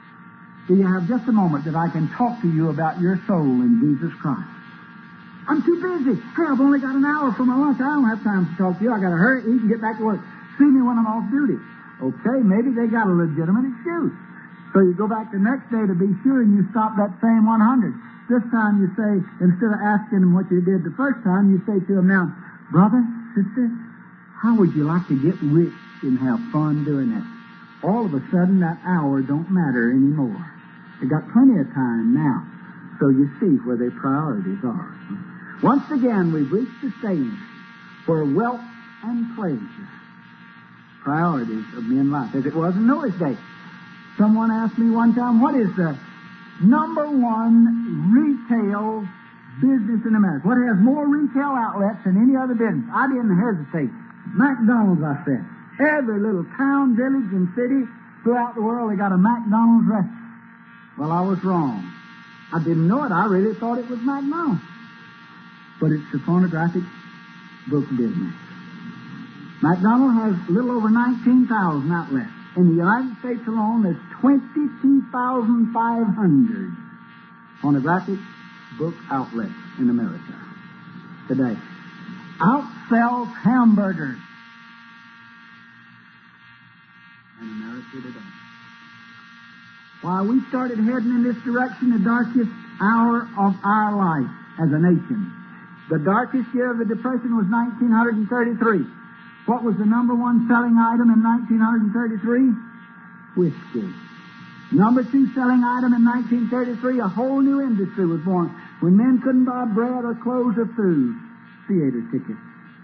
do you have just a moment that I can talk to you about your soul in Jesus Christ? I'm too busy. Hey, I've only got an hour for my lunch. I don't have time to talk to you. I got to hurry, eat, and get back to work. See me when I'm off duty. Okay, maybe they got a legitimate excuse. So you go back the next day to be sure, and you stop that same 100. This time you say, instead of asking them what you did the first time, you say to them now, brother, sister, how would you like to get rich and have fun doing that? All of a sudden, that hour don't matter anymore. They got plenty of time now. So you see where their priorities are. Once again, we've reached the stage where wealth and pleasure, priorities of men's life, as it was in Noah's day. Someone asked me one time, what is the number one retail business in America? What has more retail outlets than any other business? I didn't hesitate. McDonald's, I said. Every little town, village, and city throughout the world, they got a McDonald's restaurant. Well, I was wrong. I didn't know it. I really thought it was McDonald's. But it's the pornographic book business. McDonald's has a little over 19,000 outlets. In the United States alone, there's 22,500 pornographic book outlets in America today. Outsells hamburgers in America today. Why, we started heading in this direction the darkest hour of our life as a nation. The darkest year of the Depression was 1933. What was the number one selling item in 1933? Whiskey. Number two selling item in 1933, a whole new industry was born. When men couldn't buy bread or clothes or food, theater tickets.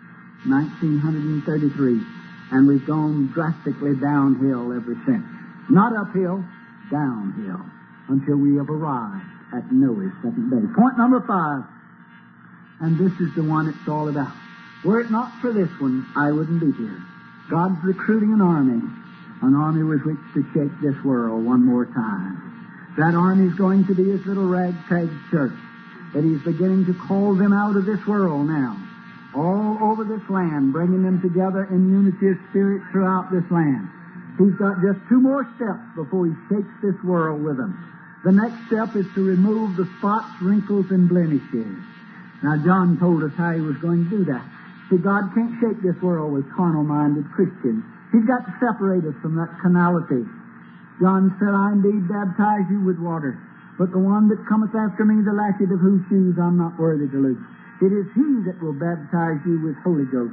1933. And we've gone drastically downhill ever since. Not uphill, downhill, until we have arrived at Noah's second day. Point number 5. And this is the one it's all about. Were it not for this one, I wouldn't be here. God's recruiting an army with which to shake this world one more time. That army is going to be His little ragtag church, that He's beginning to call them out of this world now, all over this land, bringing them together in unity of spirit throughout this land. He's got just 2 more steps before He shakes this world with them. The next step is to remove the spots, wrinkles, and blemishes. Now, John told us how He was going to do that. See, God can't shake this world with carnal-minded Christians. He's got to separate us from that carnality. John said, I indeed baptize you with water, but the one that cometh after me, the latchet of whose shoes I'm not worthy to loose. It is He that will baptize you with Holy Ghost.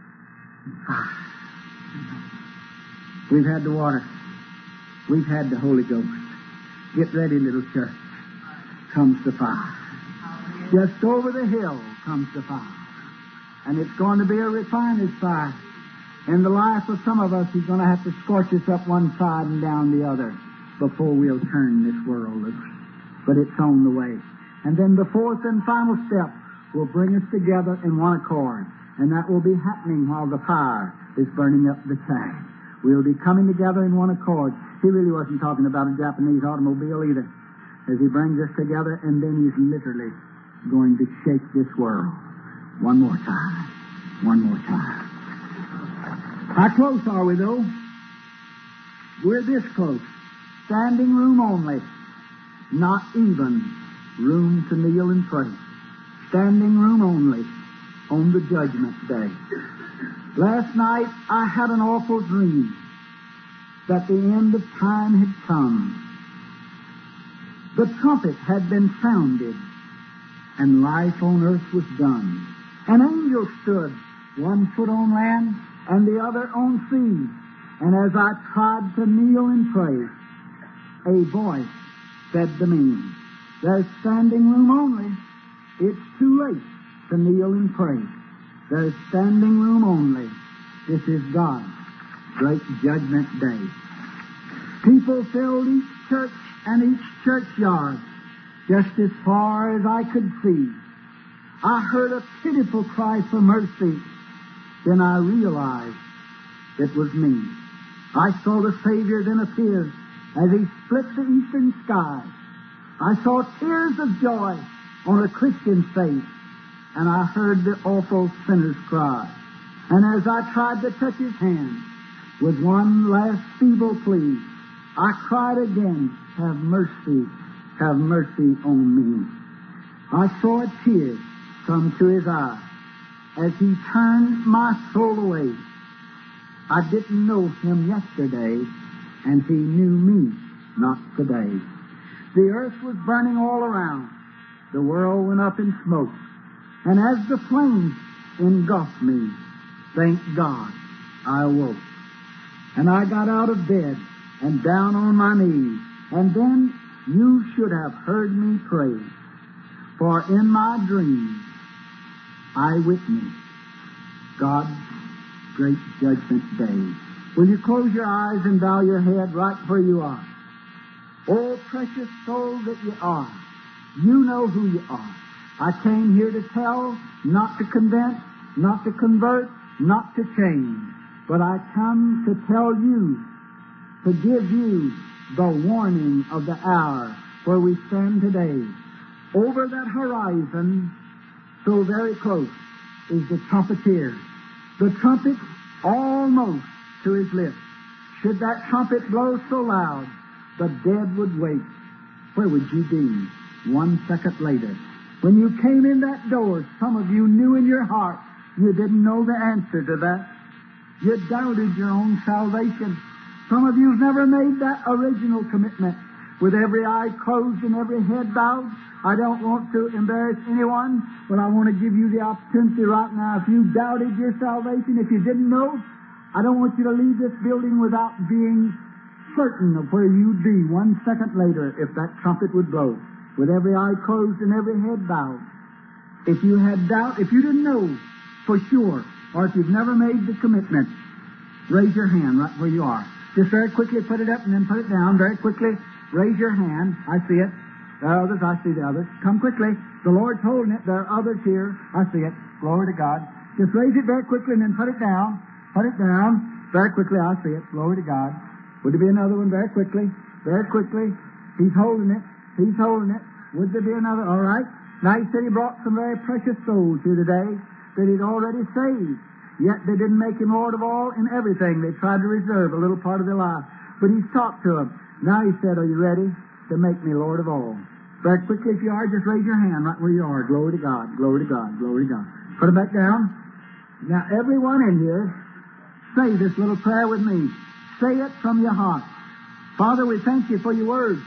We've had the water. We've had the Holy Ghost. Get ready, little church. Comes the fire. Just over the hill comes the fire. And it's going to be a refiner's fire. In the life of some of us, He's going to have to scorch us up one side and down the other before we'll turn this world loose. But it's on the way. And then the fourth and final step will bring us together in one accord. And that will be happening while the fire is burning up the track. We'll be coming together in one accord. He really wasn't talking about a Japanese automobile either. As He brings us together, and then He's literally going to shake this world. One more time. One more time. How close are we, though? We're this close. Standing room only. Not even room to kneel and pray. Standing room only on the judgment day. Last night I had an awful dream that the end of time had come. The trumpet had been sounded, and life on earth was done. An angel stood, one foot on land and the other on sea. And as I tried to kneel and pray, a voice said to me, "There's standing room only. It's too late to kneel and pray. There's standing room only. This is God's great judgment day." People filled each church and each churchyard just as far as I could see. I heard a pitiful cry for mercy. Then I realized it was me. I saw the Savior then appear as He split the eastern sky. I saw tears of joy on a Christian's face, and I heard the awful sinner's cry. And as I tried to touch His hand with one last feeble plea, I cried again, have mercy on me." I saw a tear come to His eye as He turned my soul away. I didn't know Him yesterday, and He knew me not today. The earth was burning all around. The world went up in smoke. And as the flames engulfed me, thank God, I awoke. And I got out of bed and down on my knees. And then you should have heard me pray. For in my dreams, I witnessed God's great judgment day. Will you close your eyes and bow your head right where you are? Oh, precious soul that you are, you know who you are. I came here to tell, not to convince, not to convert, not to change. But I come to tell you, to give you the warning of the hour where we stand today. Over that horizon, so very close, is the trumpeter. The trumpet almost to his lips. Should that trumpet blow so loud, the dead would wake. Where would you be 1 second later? When you came in that door, some of you knew in your heart you didn't know the answer to that. You doubted your own salvation. Some of you have never made that original commitment. With every eye closed and every head bowed, I don't want to embarrass anyone, but I want to give you the opportunity right now. If you doubted your salvation, if you didn't know, I don't want you to leave this building without being certain of where you'd be 1 second later if that trumpet would blow. With every eye closed and every head bowed. If you had doubt, if you didn't know for sure, or if you've never made the commitment, raise your hand right where you are. Just very quickly put it up and then put it down. Very quickly raise your hand. I see it. There are others. I see the others. Come quickly. The Lord's holding it. There are others here. I see it. Glory to God. Just raise it very quickly and then put it down. Put it down. Very quickly. I see it. Glory to God. Would there be another one? Very quickly. Very quickly. He's holding it. He's holding it. Would there be another? All right. Now he said he brought some very precious souls here today that he'd already saved. Yet they didn't make him Lord of all in everything. They tried to reserve a little part of their life. But he's talked to them. Now he said, are you ready to make me Lord of all? Very quickly, if you are, just raise your hand right where you are. Glory to God. Glory to God. Glory to God. Put it back down. Now, everyone in here, say this little prayer with me. Say it from your heart. Father, we thank you for your word,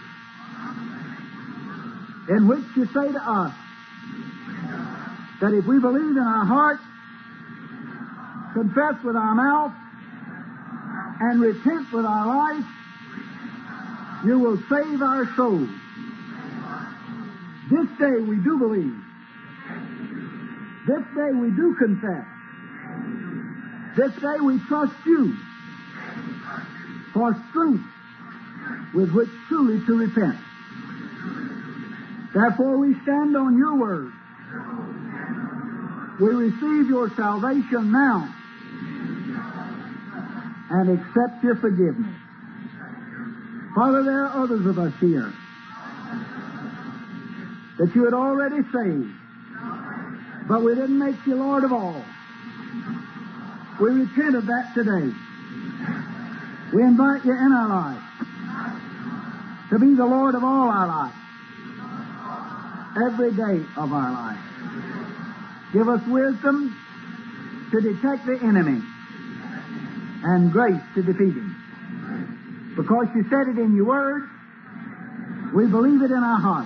in which you say to us that if we believe in our heart, confess with our mouth, and repent with our life, you will save our souls. This day we do believe This day we do confess. This day we trust you for strength with which truly to repent. Therefore we stand on your word. We receive your salvation now and accept your forgiveness. Father, there are others of us here that you had already saved, but we didn't make you Lord of all. We repent of that today. We invite you in our life to be the Lord of all our life, every day of our life. Give us wisdom to detect the enemy and grace to defeat him. Because you said it in your word, we believe it in our hearts.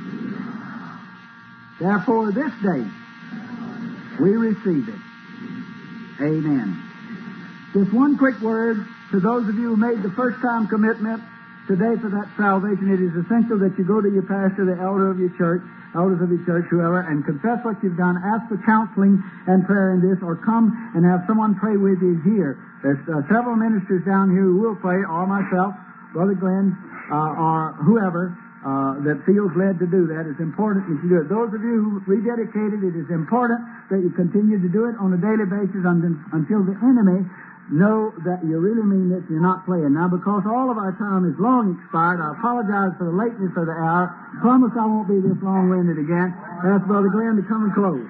Therefore, this day, we receive it. Amen. Just one quick word to those of you who made the first-time commitment today for that salvation. It is essential that you go to your pastor, the elder of your church, elders of your church, whoever, and confess what you've done. Ask for counseling and prayer in this, or come and have someone pray with you here. There's several ministers down here who will pray, or myself, Brother Glenn, or whoever that feels led to do that. It's important that you do it. Those of you who rededicated, it is important that you continue to do it on a daily basis until the enemy know that you really mean this, you're not playing. Now, because all of our time is long expired, I apologize for the lateness of the hour. Promise I won't be this long-winded again. Ask Brother Glenn to come and close.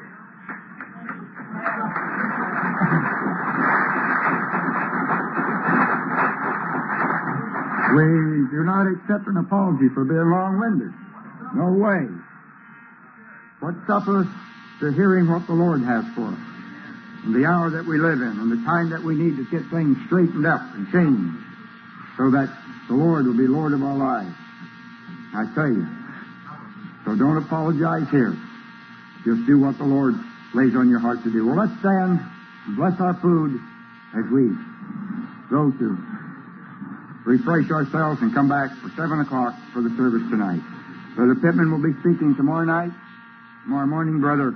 We do not accept an apology for being long-winded. No way. What stops us to hearing what the Lord has for us? And the hour that we live in, and the time that we need to get things straightened up and changed, so that the Lord will be Lord of our lives. I tell you. So don't apologize here. Just do what the Lord lays on your heart to do. Well, let's stand and bless our food as we go to refresh ourselves and come back for 7 o'clock for the service tonight. Brother Pittman will be speaking tomorrow night. Tomorrow morning, Brother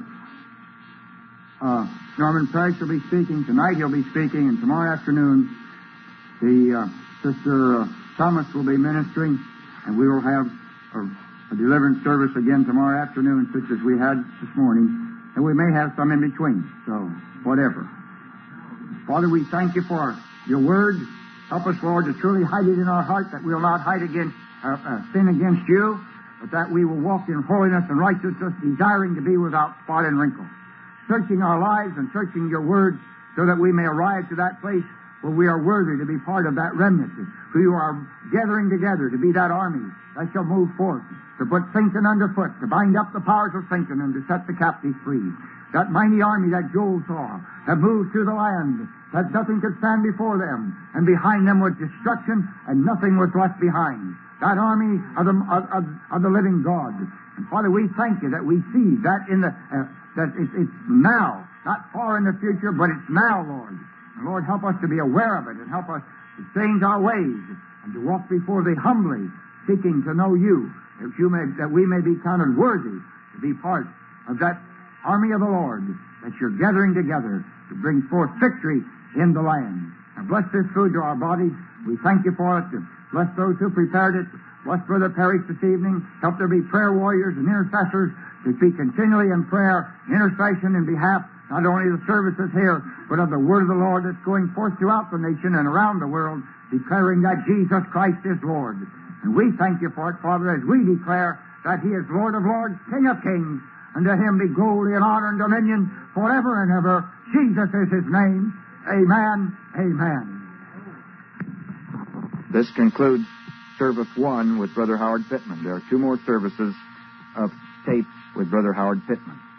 Norman Price will be speaking. Tonight he'll be speaking, and tomorrow afternoon the Sister Thomas will be ministering, and we will have a deliverance service again tomorrow afternoon, such as we had this morning, and we may have some in between, so whatever. Father, we thank you for your word. Help us, Lord, to truly hide it in our heart, that we will not hide against sin against you, but that we will walk in holiness and righteousness, desiring to be without spot and wrinkle. Searching our lives and searching your word so that we may arrive to that place where we are worthy to be part of that remnant, who you are gathering together to be that army that shall move forth, to put Satan underfoot, to bind up the powers of Satan, and to set the captives free. That mighty army that Joel saw, that moved through the land, that nothing could stand before them, and behind them was destruction, and nothing was left behind. That army of the living God. And Father, we thank you that we see that in the that it's now, not far in the future, but it's now, Lord. And Lord, help us to be aware of it, and help us to change our ways and to walk before thee humbly, seeking to know you, that we may be counted worthy to be part of that army of the Lord that you're gathering together to bring forth victory in the land. Now bless this food to our bodies. We thank you for it. Bless those who prepared it. Bless Brother Parrish this evening. Help there be prayer warriors and intercessors to be continually in prayer, intercession in behalf not only of the services here, but of the word of the Lord that's going forth throughout the nation and around the world, declaring that Jesus Christ is Lord. And we thank you for it, Father, as we declare that he is Lord of lords, King of kings, and to him be glory and honor and dominion forever and ever. Jesus is his name. Amen. Amen. This concludes Service 1 with Brother Howard Pittman. There are 2 more services of tape with Brother Howard Pittman.